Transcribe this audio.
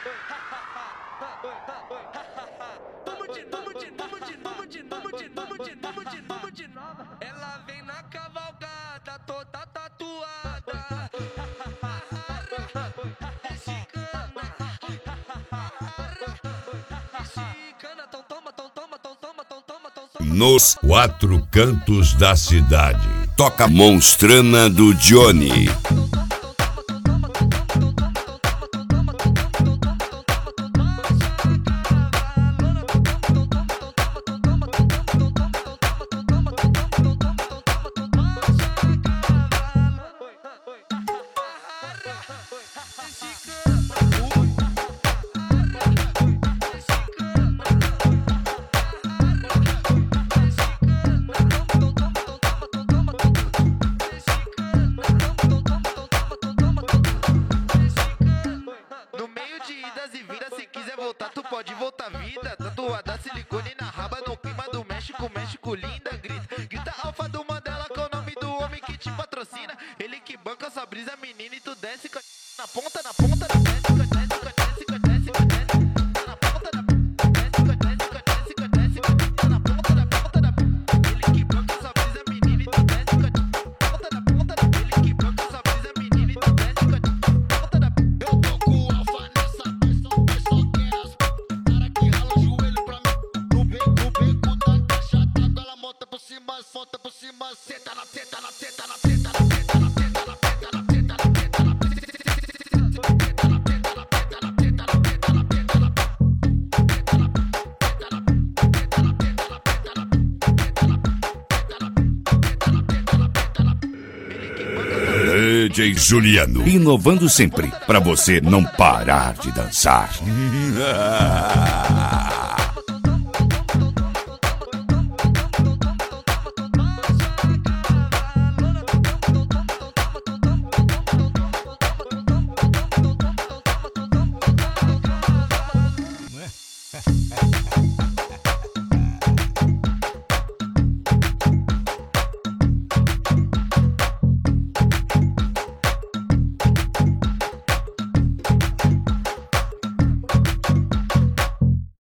Ela vem na cavalgada toda tatuada. Nos quatro cantos da cidade, toca Monstrana do Johnny. Tu pode voltar vida, tatuada silicone na raba, no clima do México, México linda, grita alfa do Mandela, com o nome do homem que te patrocina, ele que banca sua brisa, menina, e tu desce na ponta, desce, na ponta, ele que banca sua brisa, menina, e tu desce na ponta, ele que banca sua brisa, menina, e tu desce na ponta da. Eu tô com o alfa nessa questão, só quero as cara que rala o joelho pra mim, no beco da caixa d'água, ela monta por cima, senta na teta, na teta, na teta, na teta, na teta, na teta, na teta, na teta, na DJ Juliano, inovando sempre, pra você não parar de dançar.